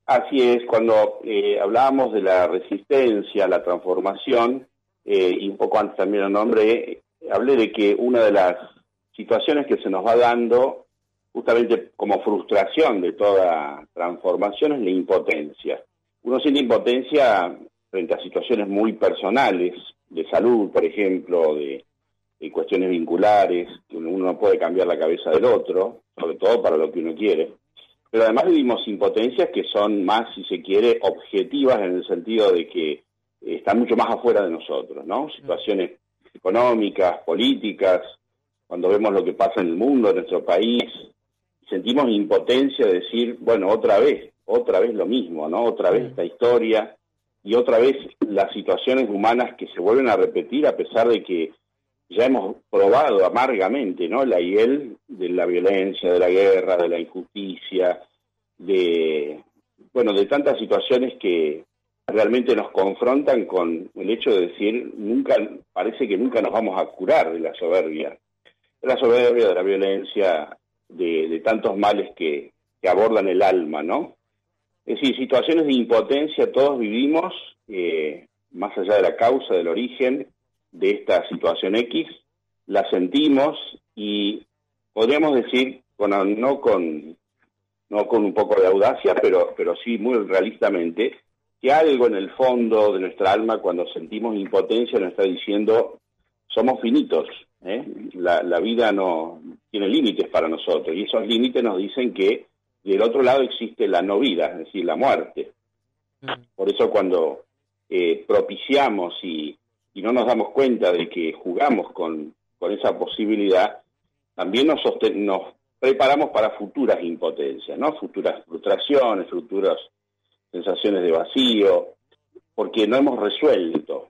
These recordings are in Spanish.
Así es, cuando hablábamos de la resistencia, la transformación, y un poco antes también lo nombré, hablé de que una de las situaciones que se nos va dando, justamente como frustración de toda transformación, es la impotencia. Uno siente impotencia frente a situaciones muy personales, de salud, por ejemplo, de cuestiones vinculares, que uno no puede cambiar la cabeza del otro, sobre todo para lo que uno quiere. Pero además vivimos impotencias que son más, si se quiere, objetivas en el sentido de que están mucho más afuera de nosotros, ¿no? Situaciones económicas, políticas, cuando vemos lo que pasa en el mundo, en nuestro país, sentimos impotencia de decir, bueno, otra vez lo mismo, ¿no? Otra vez esta historia y otra vez las situaciones humanas que se vuelven a repetir a pesar de que ya hemos probado amargamente, ¿no? La hiel de la violencia, de la guerra, de la injusticia, de tantas situaciones que realmente nos confrontan con el hecho de decir, parece que nunca nos vamos a curar de la soberbia, de la violencia, de tantos males que abordan el alma, ¿no? Es decir, situaciones de impotencia todos vivimos, más allá de la causa, del origen de esta situación X, la sentimos y podríamos decir, no con un poco de audacia, pero sí muy realistamente, que algo en el fondo de nuestra alma, cuando sentimos impotencia, nos está diciendo, somos finitos, ¿eh? La vida no tiene límites para nosotros, y esos límites nos dicen que del otro lado existe la no vida, es decir, la muerte. Por eso cuando propiciamos y no nos damos cuenta de que jugamos con esa posibilidad, también nos preparamos para futuras impotencias, ¿no? Futuras frustraciones, futuras sensaciones de vacío, porque no hemos resuelto.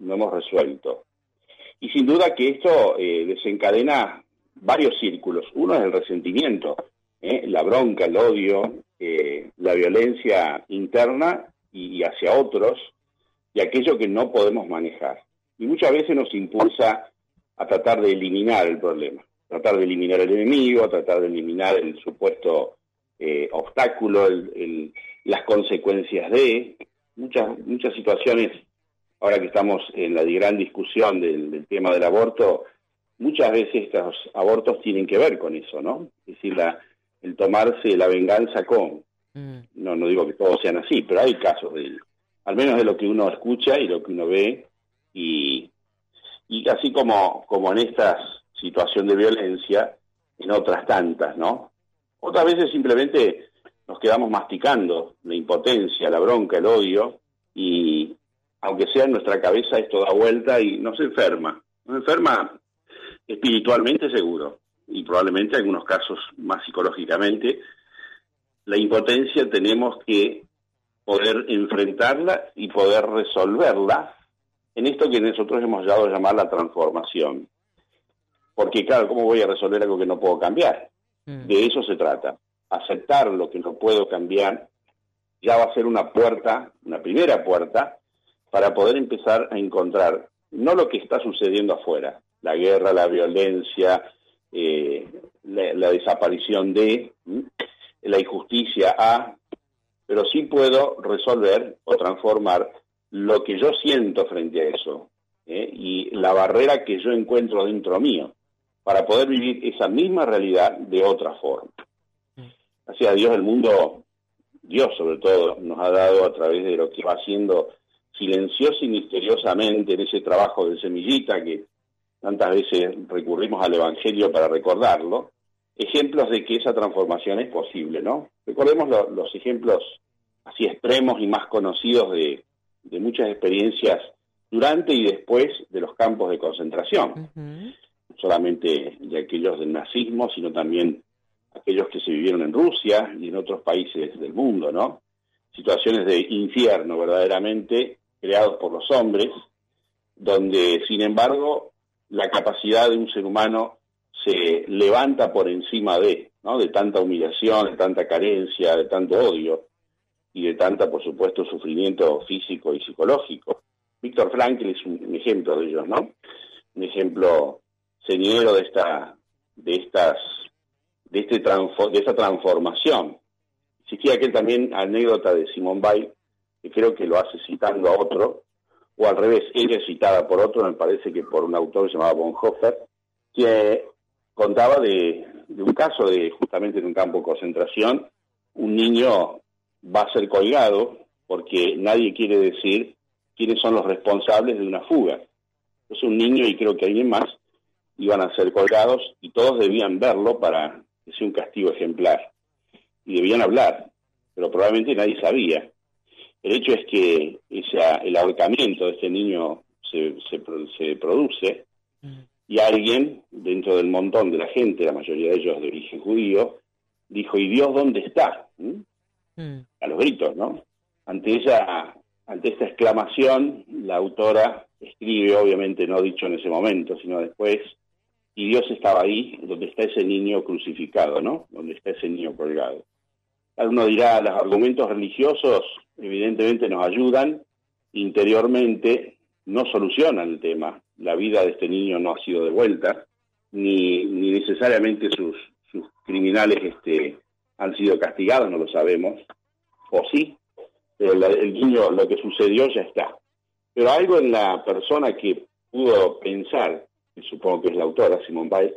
Y sin duda que esto desencadena varios círculos. Uno es el resentimiento, la bronca, el odio, la violencia interna y hacia otros, y aquello que no podemos manejar. Y muchas veces nos impulsa a tratar de eliminar el problema, tratar de eliminar el enemigo, tratar de eliminar el supuesto obstáculo, las consecuencias de muchas situaciones. Ahora que estamos en la gran discusión del tema del aborto, muchas veces estos abortos tienen que ver con eso, ¿no? Es decir, el tomarse la venganza no digo que todos sean así, pero hay casos al menos de lo que uno escucha y lo que uno ve, y así como en esta situación de violencia, en otras tantas, ¿no? Otras veces simplemente nos quedamos masticando la impotencia, la bronca, el odio, y aunque sea en nuestra cabeza, esto da vuelta y nos enferma. Nos enferma espiritualmente seguro, y probablemente en algunos casos más psicológicamente. La impotencia tenemos que poder enfrentarla y poder resolverla en esto que nosotros hemos dado a llamar la transformación. Porque claro, ¿cómo voy a resolver algo que no puedo cambiar? De eso se trata. Aceptar lo que no puedo cambiar ya va a ser una primera puerta, para poder empezar a encontrar no lo que está sucediendo afuera, la guerra, la violencia, la desaparición la injusticia pero sí puedo resolver o transformar lo que yo siento frente a eso, y la barrera que yo encuentro dentro mío, para poder vivir esa misma realidad de otra forma. Gracias a Dios, el mundo, Dios sobre todo, nos ha dado a través de lo que va haciendo silenciosa y misteriosamente en ese trabajo de semillita que tantas veces recurrimos al Evangelio para recordarlo, ejemplos de que esa transformación es posible, ¿no? Recordemos los ejemplos así extremos y más conocidos de muchas experiencias durante y después de los campos de concentración. No solamente de aquellos del nazismo, sino también aquellos que se vivieron en Rusia y en otros países del mundo, ¿no? Situaciones de infierno verdaderamente creados por los hombres, donde sin embargo la capacidad de un ser humano se levanta por encima ¿no? de tanta humillación, de tanta carencia, de tanto odio y de tanta, por supuesto, sufrimiento físico y psicológico. Víctor Frankl es un ejemplo de ellos, ¿no? Un ejemplo señero de esta transformación. Existía aquel también anécdota de Simone Weil, que creo que lo hace citando a otro, o al revés, ella es citada por otro, me parece que por un autor llamado Bonhoeffer, que contaba de un caso de justamente en un campo de concentración, un niño va a ser colgado porque nadie quiere decir quiénes son los responsables de una fuga. Entonces un niño y creo que alguien más iban a ser colgados y todos debían verlo para que sea un castigo ejemplar. Y debían hablar, pero probablemente nadie sabía. El hecho es que el ahorcamiento de este niño se produce y alguien, dentro del montón de la gente, la mayoría de ellos de origen judío, dijo, ¿y Dios dónde está? A los gritos, ¿no? Ante esta exclamación, la autora escribe, obviamente no dicho en ese momento, sino después, y Dios estaba ahí, donde está ese niño crucificado, ¿no? Donde está ese niño colgado. Uno dirá, los argumentos religiosos evidentemente nos ayudan, interiormente no solucionan el tema. La vida de este niño no ha sido devuelta, ni necesariamente sus criminales han sido castigados, no lo sabemos, o sí, pero el niño, lo que sucedió ya está. Pero algo en la persona que pudo pensar, que supongo que es la autora, Simone Weil,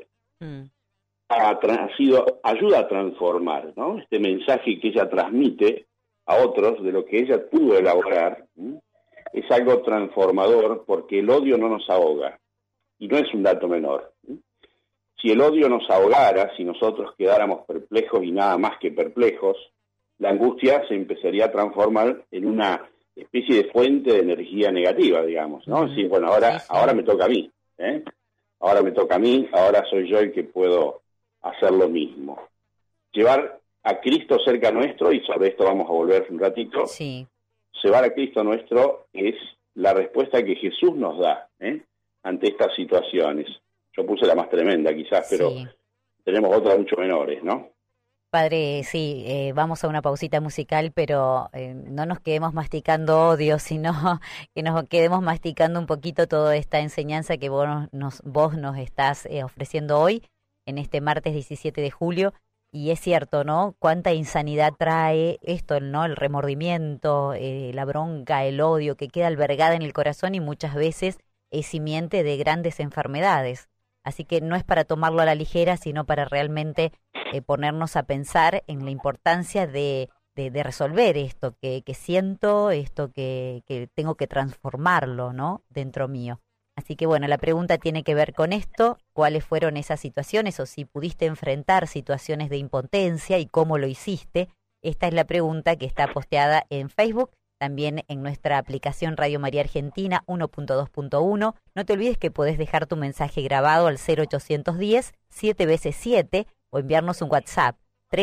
ayuda a transformar, ¿no? Este mensaje que ella transmite a otros de lo que ella pudo elaborar, es algo transformador porque el odio no nos ahoga, y no es un dato menor. Si el odio nos ahogara, si nosotros quedáramos perplejos y nada más que perplejos, la angustia se empezaría a transformar en una especie de fuente de energía negativa, digamos, ¿no? Sí, bueno, ahora me toca a mí, ahora me toca a mí, ahora soy yo el que puedo hacer lo mismo. Llevar a Cristo cerca nuestro, y sobre esto vamos a volver un ratito, llevar a Cristo nuestro es la respuesta que Jesús nos da ante estas situaciones. Yo puse la más tremenda quizás, pero tenemos otras mucho menores, ¿no? Padre, vamos a una pausita musical, pero no nos quedemos masticando odio, sino que nos quedemos masticando un poquito toda esta enseñanza que vos nos estás ofreciendo hoy, en este martes 17 de julio. Y es cierto, ¿no? Cuánta insanidad trae esto, ¿no? El remordimiento, la bronca, el odio que queda albergada en el corazón y muchas veces es simiente de grandes enfermedades. Así que no es para tomarlo a la ligera, sino para realmente ponernos a pensar en la importancia de resolver esto que siento, esto que tengo que transformarlo, ¿no? Dentro mío. Así que bueno, la pregunta tiene que ver con esto, cuáles fueron esas situaciones o si pudiste enfrentar situaciones de impotencia y cómo lo hiciste. Esta es la pregunta que está posteada en Facebook, también en nuestra aplicación Radio María Argentina 1.2.1. No te olvides que podés dejar tu mensaje grabado al 0810 7 veces 7 o enviarnos un WhatsApp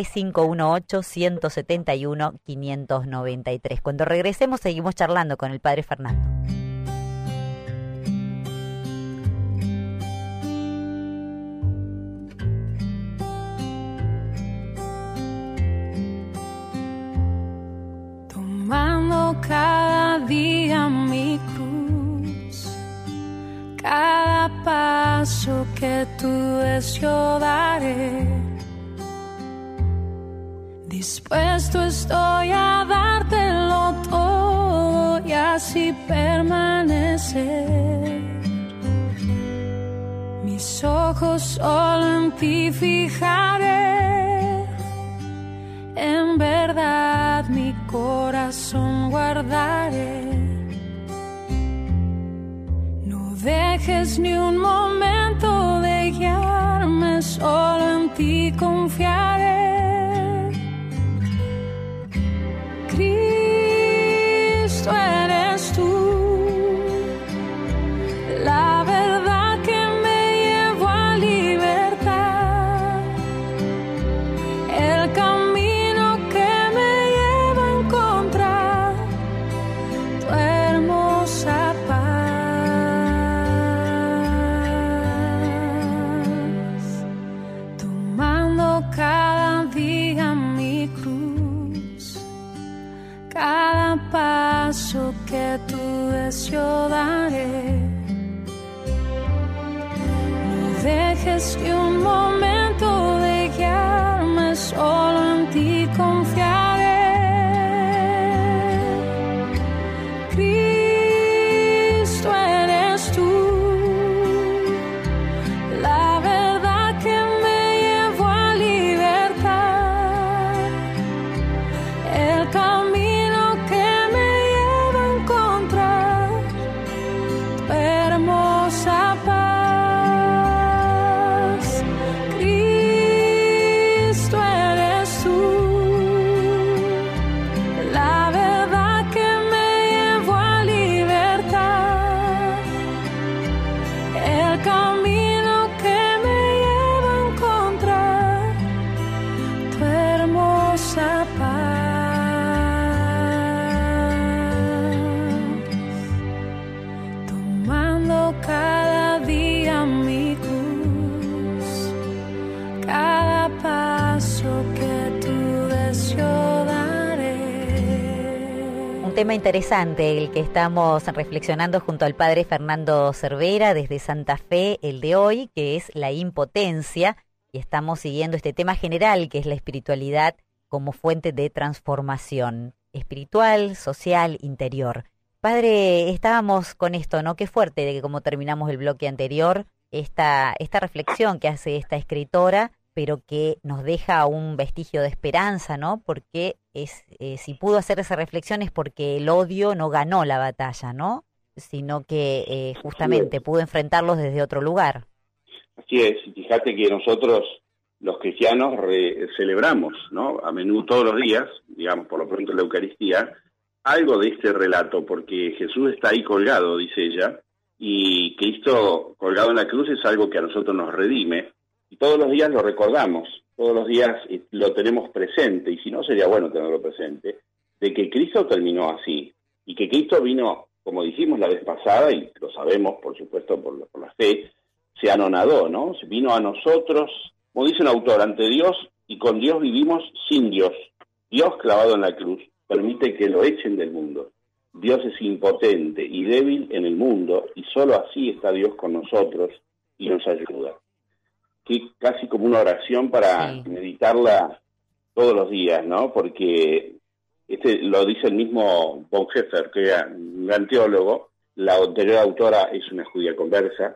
3518-171-593. Cuando regresemos seguimos charlando con el Padre Fernando. Cada día mi cruz, cada paso que tú des yo daré. Dispuesto estoy a dártelo todo y así permanecer. Mis ojos solo en ti fijaré, en verdad mi corazón guardaré. No dejes ni un momento de guiarme, solo en ti confiaré. Cristo eres tú, la verdad que me llevó a libertad, el camino que me lleva a encontrar tu hermosa paz. Tomando cada día mi cruz, cada paso que tú des yo daré. No dejes ni un momento de guiarme, solo en ti confiaré. Un tema interesante el que estamos reflexionando junto al padre Fernando Cervera desde Santa Fe, el de hoy, que es la impotencia, y estamos siguiendo este tema general que es la espiritualidad como fuente de transformación espiritual, social, interior. Padre, estábamos con esto, ¿no? Qué fuerte de que como terminamos el bloque anterior, esta reflexión que hace esta escritora, pero que nos deja un vestigio de esperanza, ¿no? Porque si pudo hacer esa reflexión es porque el odio no ganó la batalla, ¿no? Sino que justamente pudo enfrentarlos desde otro lugar. Así es, fíjate que nosotros los cristianos celebramos, ¿no? A menudo todos los días, digamos por lo pronto en la Eucaristía, algo de este relato, porque Jesús está ahí colgado, dice ella, y Cristo colgado en la cruz es algo que a nosotros nos redime, y todos los días lo recordamos, todos los días lo tenemos presente, y si no sería bueno tenerlo presente, de que Cristo terminó así, y que Cristo vino, como dijimos la vez pasada, y lo sabemos por supuesto por la fe, se anonadó, ¿no? Vino a nosotros, como dice un autor, ante Dios, y con Dios vivimos sin Dios. Dios clavado en la cruz permite que lo echen del mundo. Dios es impotente y débil en el mundo, y solo así está Dios con nosotros y nos ayuda. Que casi como una oración para meditarla todos los días, ¿no? Porque lo dice el mismo Bonhoeffer, que era un gran teólogo, la anterior autora es una judía conversa,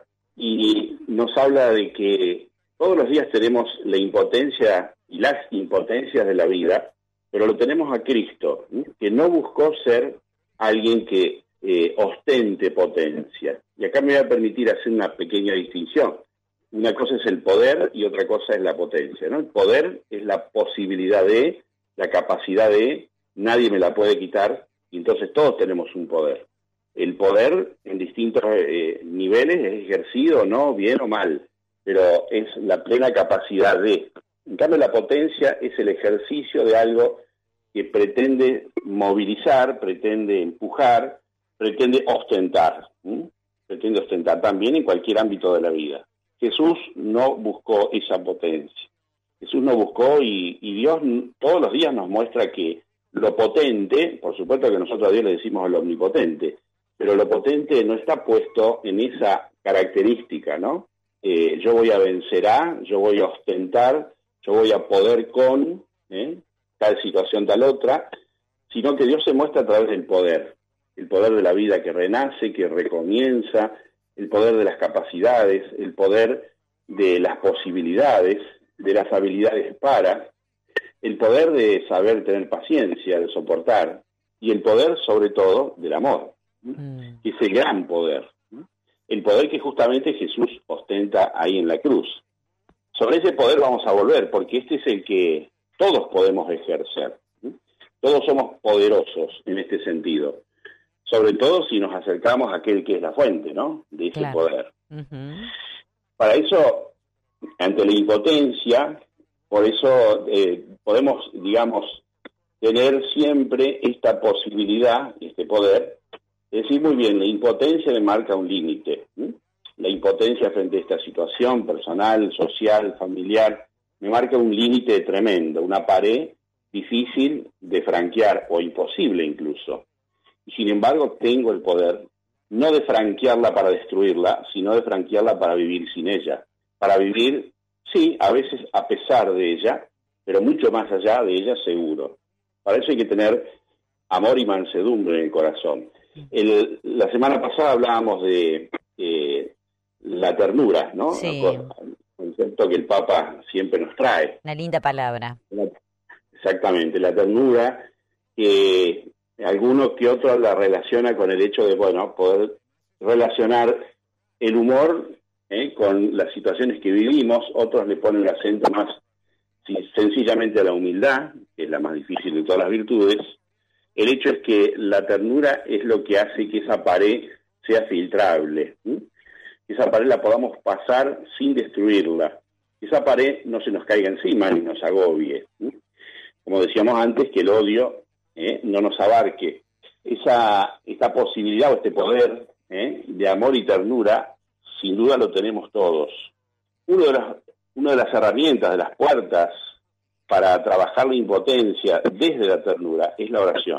y nos habla de que todos los días tenemos la impotencia y las impotencias de la vida, pero lo tenemos a Cristo, ¿sí? Que no buscó ser alguien que ostente potencia. Y acá me voy a permitir hacer una pequeña distinción. Una cosa es el poder y otra cosa es la potencia, ¿no? El poder es la posibilidad de, la capacidad de, nadie me la puede quitar, y entonces todos tenemos un poder. El poder en distintos niveles es ejercido, ¿no? Bien o mal, pero es la plena capacidad de. En cambio, la potencia es el ejercicio de algo que pretende movilizar, pretende empujar, pretende ostentar. Pretende ostentar también en cualquier ámbito de la vida. Jesús no buscó esa potencia. Jesús no buscó y Dios todos los días nos muestra que lo potente, por supuesto que nosotros a Dios le decimos el omnipotente, pero lo potente no está puesto en esa característica, ¿no? Yo voy a vencer yo voy a ostentar, yo voy a poder con tal situación, tal otra, sino que Dios se muestra a través del poder de la vida que renace, que recomienza, el poder de las capacidades, el poder de las posibilidades, de las habilidades para, el poder de saber tener paciencia, de soportar, y el poder sobre todo del amor, que es el gran poder. El poder que justamente Jesús ostenta ahí en la cruz. Sobre ese poder vamos a volver, porque este es el que todos podemos ejercer. Todos somos poderosos en este sentido. Sobre todo si nos acercamos a aquel que es la fuente, ¿no? De ese poder. Para eso, ante la impotencia, por eso podemos, digamos, tener siempre esta posibilidad, este poder, es decir, muy bien, la impotencia me marca un límite. La impotencia frente a esta situación personal, social, familiar, me marca un límite tremendo, una pared difícil de franquear o imposible incluso. Y sin embargo tengo el poder, no de franquearla para destruirla, sino de franquearla para vivir sin ella. Para vivir, sí, a veces a pesar de ella, pero mucho más allá de ella seguro. Para eso hay que tener amor y mansedumbre en el corazón. La semana pasada hablábamos de la ternura, ¿no? Sí. Un concepto que el Papa siempre nos trae. Una linda palabra. Exactamente, la ternura, que alguno que otro la relaciona con el hecho de, bueno, poder relacionar el humor con las situaciones que vivimos. Otros le ponen el acento más sencillamente a la humildad, que es la más difícil de todas las virtudes. El hecho es que la ternura es lo que hace que esa pared sea filtrable, que esa pared la podamos pasar sin destruirla, que esa pared no se nos caiga encima ni nos agobie. Como decíamos antes, que el odio no nos abarque. Esta posibilidad o este poder de amor y ternura, sin duda lo tenemos todos. Una de las herramientas, de las puertas para trabajar la impotencia desde la ternura es la oración.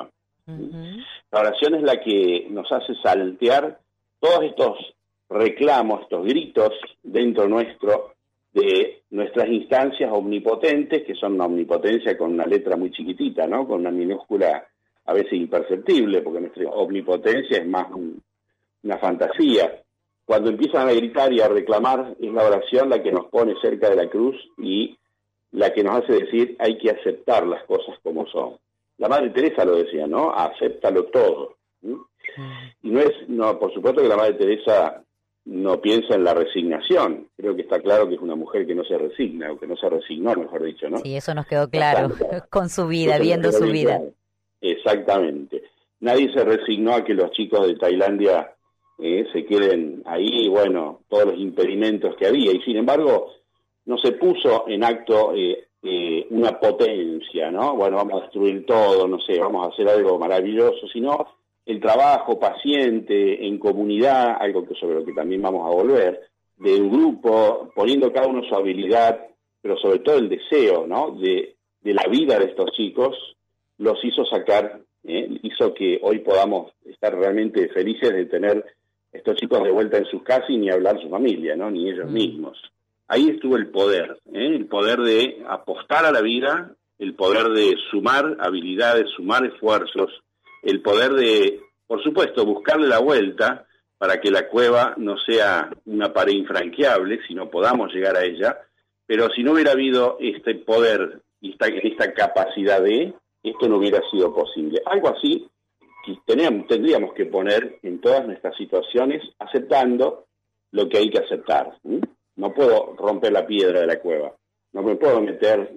Ujú. La oración es la que nos hace saltear todos estos reclamos, estos gritos dentro nuestro de nuestras instancias omnipotentes, que son una omnipotencia con una letra muy chiquitita, ¿no? Con una minúscula a veces imperceptible, porque nuestra omnipotencia es más una fantasía. Cuando empiezan a gritar y a reclamar, es la oración la que nos pone cerca de la cruz y la que nos hace decir hay que aceptar las cosas como son. La Madre Teresa lo decía, ¿no? Acéptalo todo. ¿Sí? Y no, por supuesto que la Madre Teresa no piensa en la resignación. Creo que está claro que es una mujer que no se resigna, o que no se resignó, mejor dicho, ¿no? Sí, eso nos quedó claro con su vida, Eso viendo nos quedó su bien vida. claro. Exactamente. Nadie se resignó a que los chicos de Tailandia se queden ahí, bueno, todos los impedimentos que había, y sin embargo no se puso en acto una potencia, ¿no? Bueno, vamos a destruir todo, no sé, vamos a hacer algo maravilloso, sino el trabajo paciente, en comunidad, algo que sobre lo que también vamos a volver, de un grupo, poniendo cada uno su habilidad, pero sobre todo el deseo, ¿no? De la vida de estos chicos, los hizo sacar, hizo que hoy podamos estar realmente felices de tener estos chicos de vuelta en sus casas y ni hablar su familia, ¿no? Ni ellos mismos. Ahí estuvo el poder de apostar a la vida, el poder de sumar habilidades, sumar esfuerzos, el poder de, por supuesto, buscarle la vuelta para que la cueva no sea una pared infranqueable, sino podamos llegar a ella, pero si no hubiera habido este poder y esta capacidad esto no hubiera sido posible. Algo así tendríamos que poner en todas nuestras situaciones, aceptando lo que hay que aceptar. No puedo romper la piedra de la cueva, no me puedo meter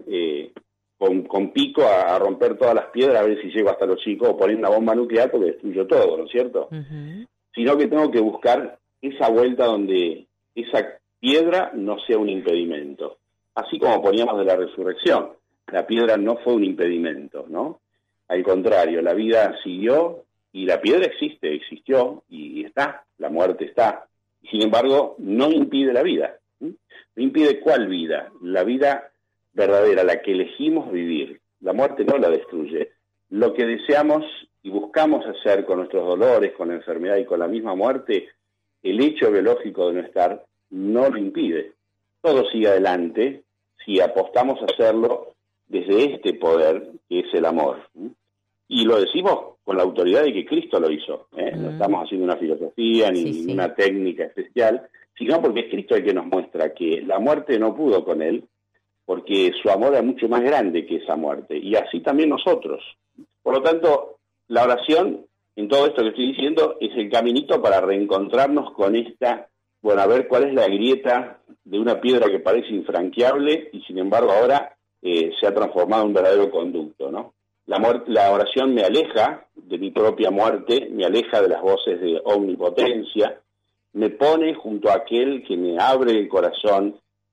con pico a romper todas las piedras a ver si llego hasta los chicos o poner una bomba nuclear porque destruyo todo, ¿no es cierto? Uh-huh. Sino que tengo que buscar esa vuelta donde esa piedra no sea un impedimento. Así como poníamos de la resurrección, la piedra no fue un impedimento, ¿no? Al contrario, la vida siguió y la piedra existió y está, la muerte está. Sin embargo, no impide la vida. No impide ¿cuál vida? La vida verdadera, la que elegimos vivir. La muerte no la destruye. Lo que deseamos y buscamos hacer con nuestros dolores, con la enfermedad y con la misma muerte, el hecho biológico de no estar no lo impide. Todo sigue adelante si apostamos a hacerlo desde este poder que es el amor. Y lo decimos con la autoridad de que Cristo lo hizo. No estamos haciendo una filosofía ni una técnica especial, sino porque es Cristo el que nos muestra que la muerte no pudo con él, porque su amor es mucho más grande que esa muerte, y así también nosotros. Por lo tanto, la oración, en todo esto que estoy diciendo, es el caminito para reencontrarnos con esta, bueno, a ver cuál es la grieta de una piedra que parece infranqueable y sin embargo ahora se ha transformado en un verdadero conducto, ¿no? La oración me aleja de mi propia muerte, me aleja de las voces de omnipotencia, me pone junto a aquel que me abre el corazón,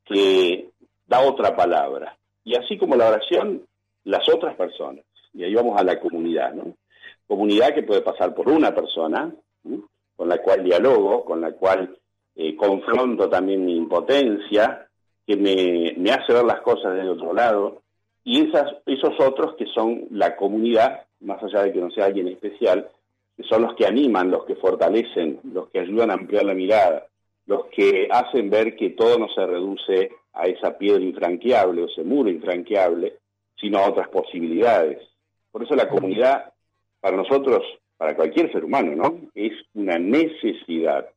que da otra palabra. Y así como la oración, las otras personas. Y ahí vamos a la comunidad, ¿no? Comunidad que puede pasar por una persona, ¿sí? Con la cual dialogo, con la cual confronto también mi impotencia, que me hace ver las cosas desde otro lado. Y esos otros que son la comunidad, más allá de que no sea alguien especial, que son los que animan, los que fortalecen, los que ayudan a ampliar la mirada, los que hacen ver que todo no se reduce a esa piedra infranqueable o ese muro infranqueable, sino a otras posibilidades. Por eso la comunidad, para nosotros, para cualquier ser humano, ¿no? Es una necesidad.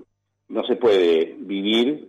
No se puede vivir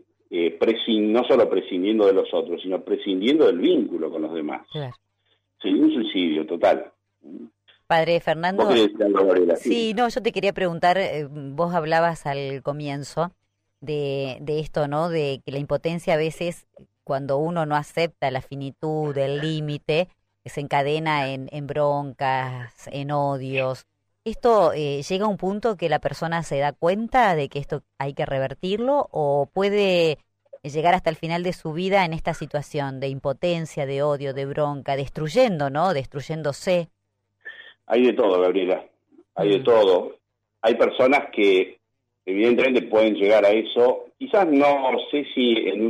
no solo prescindiendo de los otros, sino prescindiendo del vínculo con los demás. Claro. Sería un suicidio total. Padre Fernando, ¿Vos querés decir algo, Gabriela? sí, no, yo te quería preguntar, vos hablabas al comienzo de esto, ¿no? De que la impotencia a veces, cuando uno no acepta la finitud, el límite, se encadena en broncas, en odios. ¿Esto llega a un punto que la persona se da cuenta de que esto hay que revertirlo o puede llegar hasta el final de su vida en esta situación de impotencia, de odio, de bronca, destruyendo, ¿no? Destruyéndose? Hay de todo, Gabriela, hay de todo. Hay personas que evidentemente pueden llegar a eso, quizás no sé si en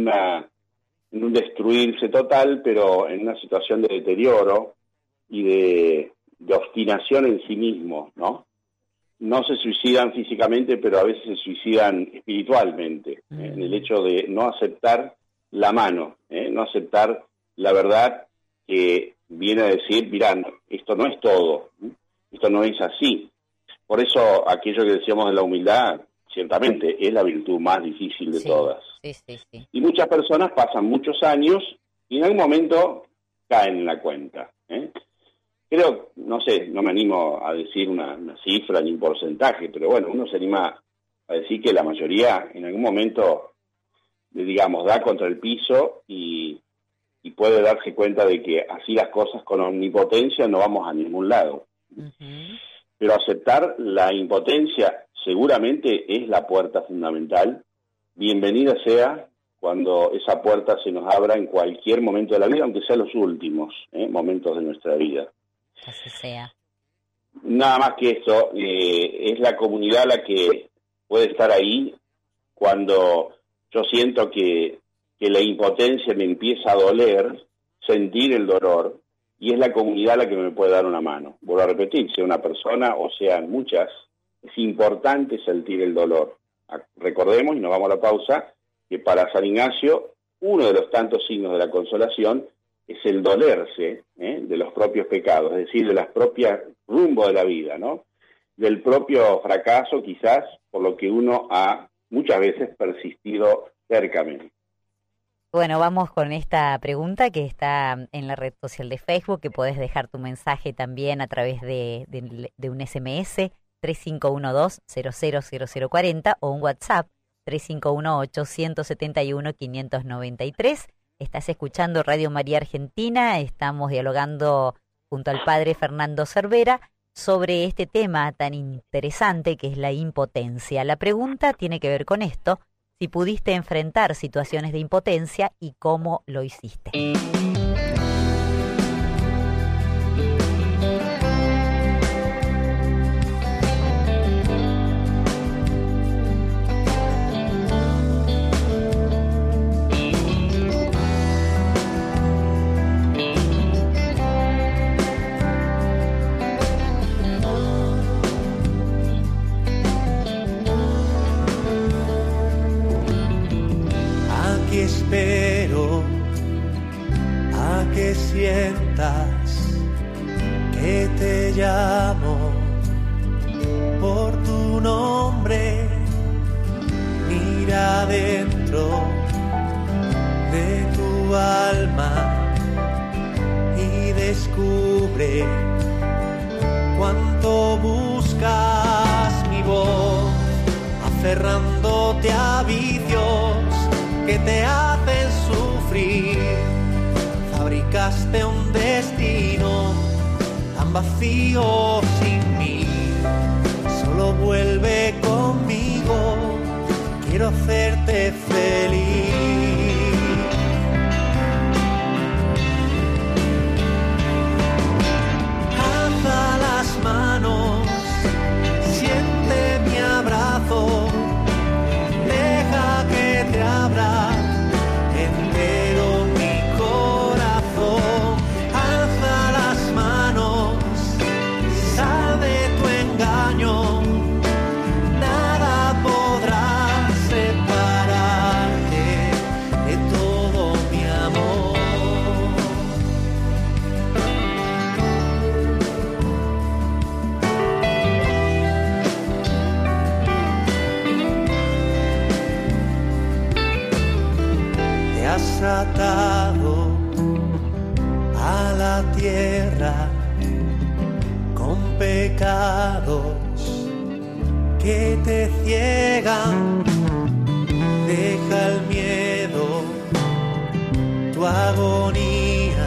un destruirse total, pero en una situación de deterioro y de de obstinación en sí mismos, ¿no? No se suicidan físicamente, pero a veces se suicidan espiritualmente, en el hecho de no aceptar la mano, no aceptar la verdad que viene a decir, mirá, esto no es todo, esto no es así. Por eso aquello que decíamos de la humildad, ciertamente es la virtud más difícil de todas. Sí. Y muchas personas pasan muchos años y en algún momento caen en la cuenta. Creo, no sé, no me animo a decir una cifra ni un porcentaje, pero bueno, uno se anima a decir que la mayoría en algún momento, digamos, da contra el piso y puede darse cuenta de que así las cosas con omnipotencia no vamos a ningún lado. Uh-huh. Pero aceptar la impotencia seguramente es la puerta fundamental. Bienvenida sea cuando esa puerta se nos abra en cualquier momento de la vida, aunque sean los últimos momentos de nuestra vida. Así sea. Nada más que esto, es la comunidad la que puede estar ahí cuando yo siento que la impotencia me empieza a doler, sentir el dolor, y es la comunidad la que me puede dar una mano. Vuelvo a repetir, sea una persona o sean muchas, es importante sentir el dolor. Recordemos, y nos vamos a la pausa, que para San Ignacio, uno de los tantos signos de la consolación es el dolerse de los propios pecados, es decir, de las propias rumbo de la vida, ¿no? Del propio fracaso, quizás, por lo que uno ha muchas veces persistido tercamente. Bueno, vamos con esta pregunta que está en la red social de Facebook, que podés dejar tu mensaje también a través de un SMS 3512-000040 o un WhatsApp 3518-171-593. Estás escuchando Radio María Argentina, estamos dialogando junto al padre Fernando Cervera sobre este tema tan interesante que es la impotencia. La pregunta tiene que ver con esto: si pudiste enfrentar situaciones de impotencia y cómo lo hiciste. Espero a que sientas que te llamo por tu nombre. Mira dentro de tu alma y descubre cuánto buscas mi voz, aferrándote a vicios que te hacen sufrir. Fabricaste un destino tan vacío sin mí. Solo vuelve conmigo, quiero hacerte feliz. Alza las manos, siente mi abrazo. Deja que te abra entero mi corazón. Alza las manos, sal de tu engaño. Nada podrá separarte de todo mi amor. Has atado a la tierra con pecados que te ciegan. Deja el miedo, tu agonía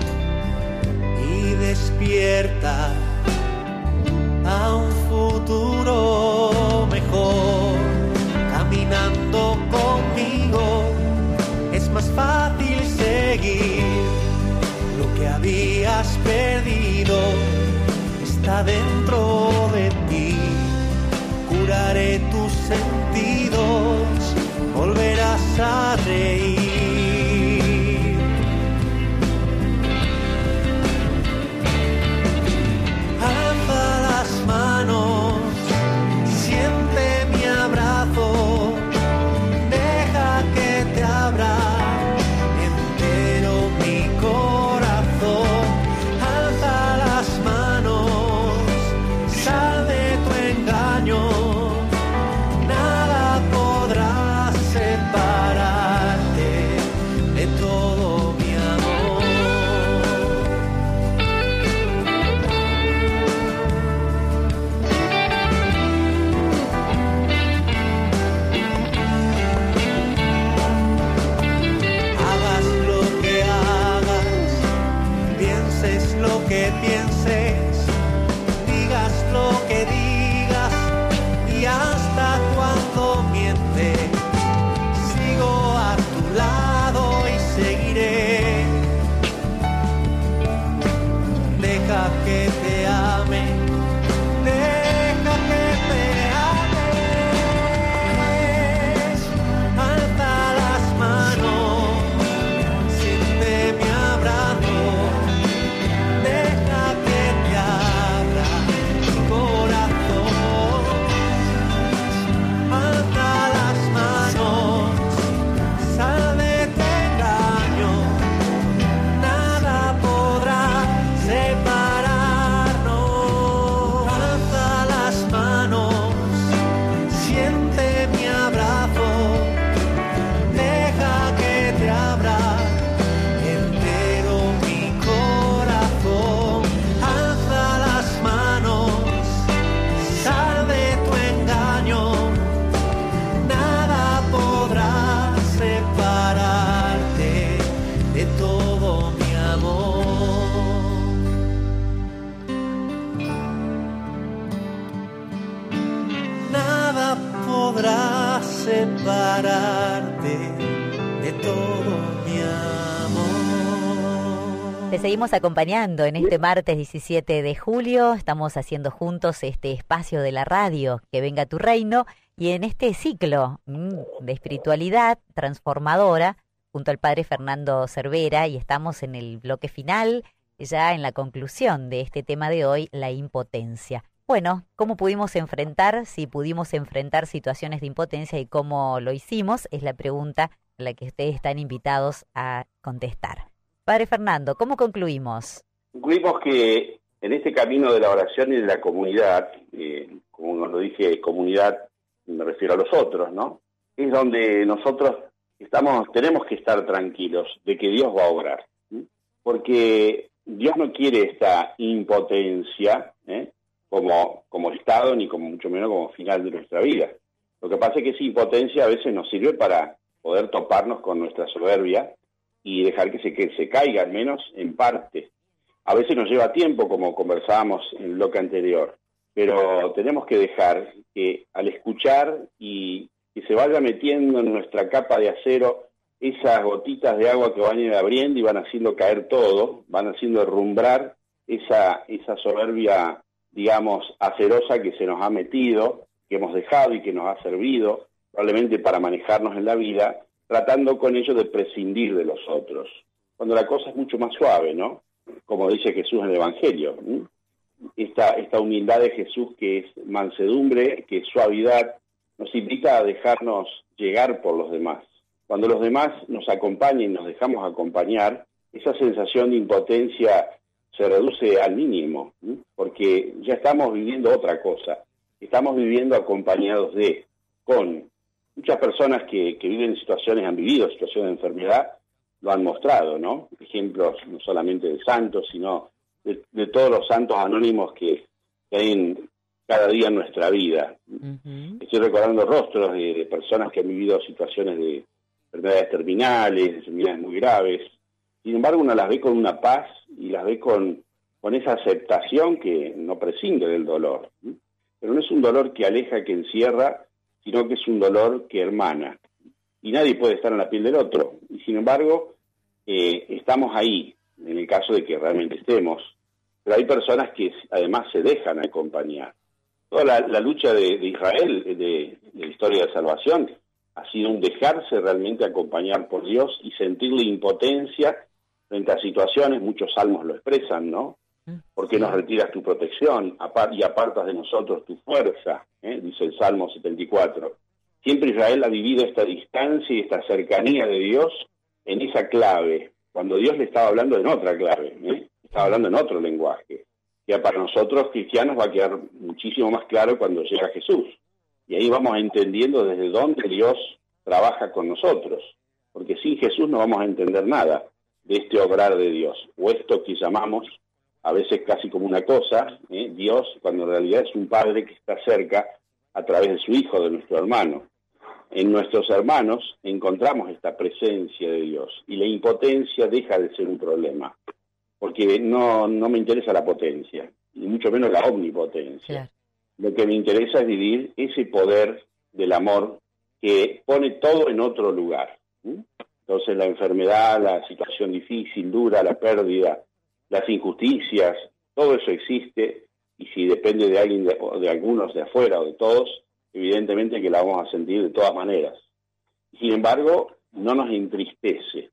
y despierta a un futuro mejor. Caminando conmigo es más fácil seguir. Lo que habías perdido está dentro de ti. Curaré tus sentidos, volverás a reír. podrá separarte de todo mi amor. Te seguimos acompañando en este martes 17 de julio. Estamos haciendo juntos este espacio de la radio, Que Venga Tu Reino, y en este ciclo de espiritualidad transformadora junto al padre Fernando Cervera, y estamos en el bloque final, ya en la conclusión de este tema de hoy, la impotencia. Bueno, ¿cómo pudimos enfrentar, si pudimos enfrentar situaciones de impotencia y cómo lo hicimos? Es la pregunta a la que ustedes están invitados a contestar. Padre Fernando, ¿cómo concluimos? Concluimos que en este camino de la oración y de la comunidad, como lo dije, comunidad, me refiero a los otros, ¿no? Es donde nosotros tenemos que estar tranquilos de que Dios va a obrar, ¿sí? Porque Dios no quiere esta impotencia, como estado, ni como mucho menos como final de nuestra vida. Lo que pasa es que esa impotencia a veces nos sirve para poder toparnos con nuestra soberbia y dejar que se caiga, al menos en parte. A veces nos lleva tiempo, como conversábamos en el bloque anterior, pero tenemos que dejar que al escuchar y que se vaya metiendo en nuestra capa de acero esas gotitas de agua que van a ir abriendo y van haciendo caer todo, van haciendo derrumbrar esa soberbia, digamos, acerosa que se nos ha metido, que hemos dejado y que nos ha servido probablemente para manejarnos en la vida, tratando con ello de prescindir de los otros, cuando la cosa es mucho más suave, ¿no? Como dice Jesús en el Evangelio, ¿sí? Esta humildad de Jesús, que es mansedumbre, que es suavidad, nos invita a dejarnos llegar por los demás. Cuando los demás nos acompañen, nos dejamos acompañar, esa sensación de impotencia se reduce al mínimo, ¿sí? Porque ya estamos viviendo otra cosa, estamos viviendo acompañados con muchas personas que viven situaciones, han vivido situaciones de enfermedad, lo han mostrado, ¿no? Ejemplos no solamente de santos, sino de todos los santos anónimos que hay cada día en nuestra vida. Uh-huh. Estoy recordando rostros de personas que han vivido situaciones de enfermedades terminales, de enfermedades muy graves. Sin embargo, uno las ve con una paz y las ve con esa aceptación que no prescinde del dolor. Pero no es un dolor que aleja, que encierra, sino que es un dolor que hermana. Y nadie puede estar en la piel del otro. Y sin embargo, estamos ahí, en el caso de que realmente estemos. Pero hay personas que además se dejan acompañar. Toda la lucha de Israel, de la historia de salvación, ha sido un dejarse realmente acompañar por Dios y sentir la impotencia frente a situaciones. Muchos salmos lo expresan, ¿no? ¿Por qué nos retiras tu protección y apartas de nosotros tu fuerza? Dice el Salmo 74. Siempre Israel ha vivido esta distancia y esta cercanía de Dios en esa clave, cuando Dios le estaba hablando en otra clave, estaba hablando en otro lenguaje, que para nosotros cristianos va a quedar muchísimo más claro cuando llega Jesús. Y ahí vamos entendiendo desde dónde Dios trabaja con nosotros, porque sin Jesús no vamos a entender nada de este obrar de Dios, o esto que llamamos a veces casi como una cosa, Dios, cuando en realidad es un Padre que está cerca a través de su Hijo, de nuestro hermano. En nuestros hermanos encontramos esta presencia de Dios, y la impotencia deja de ser un problema, porque no me interesa la potencia, y mucho menos la omnipotencia. Claro. Lo que me interesa es vivir ese poder del amor que pone todo en otro lugar. Entonces la enfermedad, la situación difícil, dura, la pérdida, las injusticias, todo eso existe, y si depende de alguien, de algunos de afuera o de todos, evidentemente que la vamos a sentir de todas maneras. Sin embargo, no nos entristece,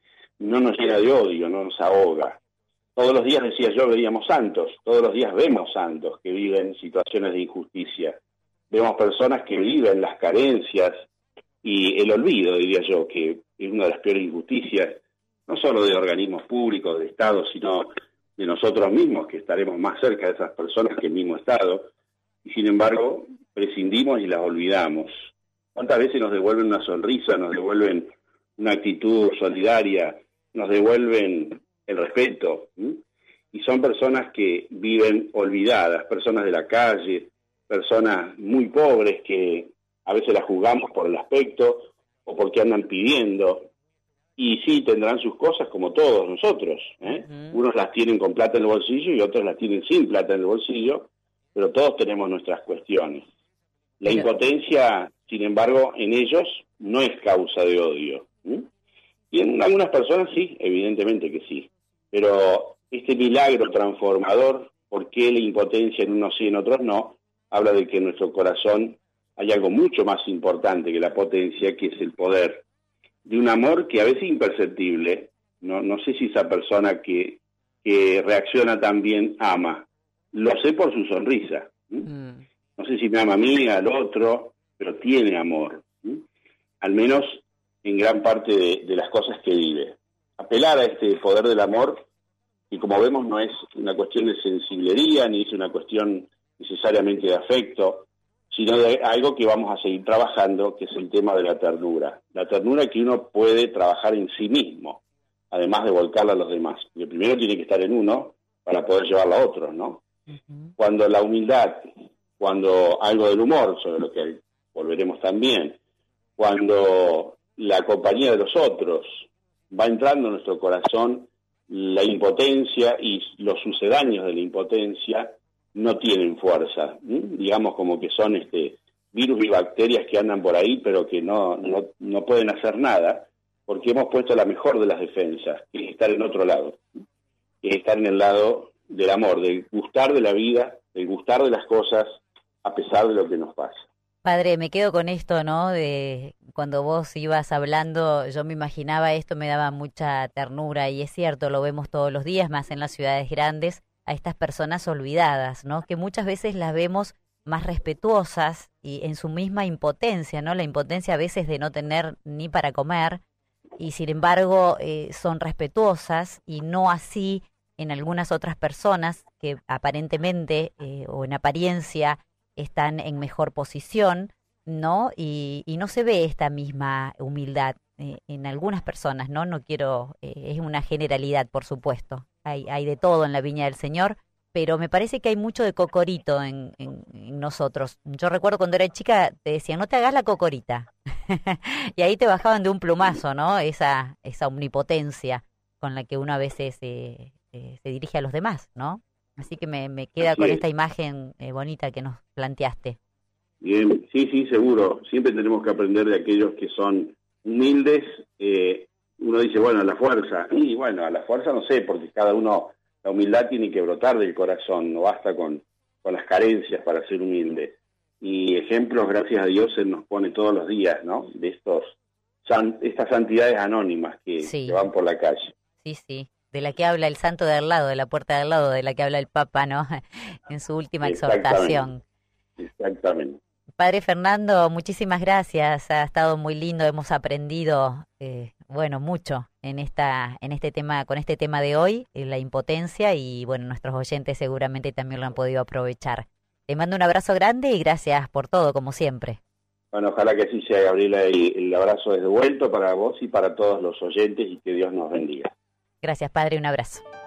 no nos llena de odio, no nos ahoga. Todos los días, decía yo, veíamos santos, todos los días vemos santos que viven situaciones de injusticia. Vemos personas que viven las carencias y el olvido, diría yo, que es una de las peores injusticias, no solo de organismos públicos, de Estado, sino de nosotros mismos, que estaremos más cerca de esas personas que el mismo Estado, y sin embargo prescindimos y las olvidamos. ¿Cuántas veces nos devuelven una sonrisa, nos devuelven una actitud solidaria, nos devuelven el respeto? Y son personas que viven olvidadas, personas de la calle, personas muy pobres que a veces las juzgamos por el aspecto o porque andan pidiendo. Y sí, tendrán sus cosas como todos nosotros, Unos las tienen con plata en el bolsillo y otros las tienen sin plata en el bolsillo, pero todos tenemos nuestras cuestiones. La impotencia, sin embargo, en ellos no es causa de odio. Y en algunas personas sí, evidentemente que sí. Pero este milagro transformador, ¿por qué la impotencia en unos sí y en otros no? Habla de que en nuestro corazón hay algo mucho más importante que la potencia, que es el poder de un amor que a veces es imperceptible. No sé si esa persona que reacciona tan bien ama. Lo sé por su sonrisa. No sé si me ama a mí, al otro, pero tiene amor. Al menos en gran parte de las cosas que vive. Apelar a este poder del amor, y como vemos no es una cuestión de sensiblería, ni es una cuestión necesariamente de afecto, sino de algo que vamos a seguir trabajando, que es el tema de la ternura. La ternura que uno puede trabajar en sí mismo, además de volcarla a los demás. Porque primero tiene que estar en uno para poder llevarla a otros, ¿no? Cuando la humildad, cuando algo del humor, sobre lo que volveremos también, cuando la compañía de los otros va entrando en nuestro corazón, la impotencia y los sucedáneos de la impotencia no tienen fuerza. Digamos como que son virus y bacterias que andan por ahí, pero que no pueden hacer nada, porque hemos puesto la mejor de las defensas, que es estar en otro lado, que es estar en el lado del amor, del gustar de la vida, del gustar de las cosas, a pesar de lo que nos pasa. Padre, me quedo con esto, ¿no? De cuando vos ibas hablando, yo me imaginaba esto, me daba mucha ternura, y es cierto, lo vemos todos los días, más en las ciudades grandes, a estas personas olvidadas, ¿no? Que muchas veces las vemos más respetuosas y en su misma impotencia, ¿no? La impotencia a veces de no tener ni para comer, y sin embargo son respetuosas, y no así en algunas otras personas que aparentemente o en apariencia están en mejor posición, ¿no? Y no se ve esta misma humildad en algunas personas, ¿no? No quiero, es una generalidad, por supuesto. Hay de todo en la viña del Señor, pero me parece que hay mucho de cocorito en nosotros. Yo recuerdo cuando era chica, te decían, no te hagas la cocorita. Y ahí te bajaban de un plumazo, ¿no? Esa omnipotencia con la que uno a veces se dirige a los demás, ¿no? Así que me queda con esta imagen bonita que nos planteaste. Bien, sí, seguro. Siempre tenemos que aprender de aquellos que son humildes. Uno dice, bueno, a la fuerza. Y bueno, a la fuerza no sé, porque cada uno, la humildad tiene que brotar del corazón, no basta con las carencias para ser humilde. Y ejemplos, gracias a Dios, Él nos pone todos los días, ¿no? De estas santidades anónimas que van por la calle. Sí. De la que habla el santo de al lado, de la puerta de al lado, de la que habla el Papa, ¿no? En su última exhortación. Exactamente. Padre Fernando, muchísimas gracias. Ha estado muy lindo, hemos aprendido, mucho en este tema, con este tema de hoy, la impotencia, y bueno, nuestros oyentes seguramente también lo han podido aprovechar. Te mando un abrazo grande y gracias por todo, como siempre. Bueno, ojalá que así sea, Gabriela, y el abrazo es devuelto para vos y para todos los oyentes, y que Dios nos bendiga. Gracias, Padre, un abrazo.